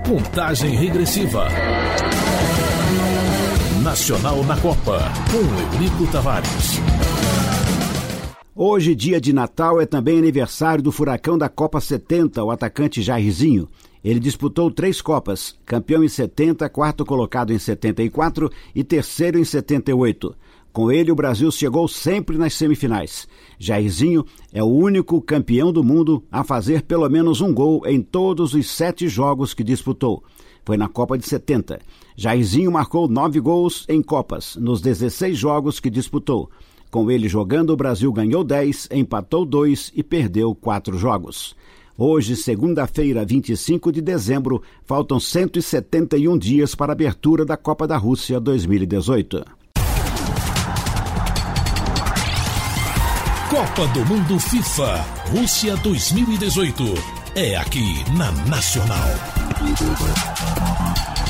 Contagem regressiva. Nacional na Copa, com Eurico Tavares. Hoje, dia de Natal, é também aniversário do furacão da Copa 70, o atacante Jairzinho. Ele disputou 3 Copas, campeão em 70, quarto colocado em 74 e terceiro em 78. Com ele, o Brasil chegou sempre nas semifinais. Jairzinho é o único campeão do mundo a fazer pelo menos um gol em todos os 7 jogos que disputou. Foi na Copa de 70. Jairzinho marcou 9 gols em Copas, nos 16 jogos que disputou. Com ele jogando, o Brasil ganhou 10, empatou 2 e perdeu 4 jogos. Hoje, segunda-feira, 25 de dezembro, faltam 171 dias para a abertura da Copa da Rússia 2018. Copa do Mundo FIFA, Rússia 2018. É aqui na Nacional.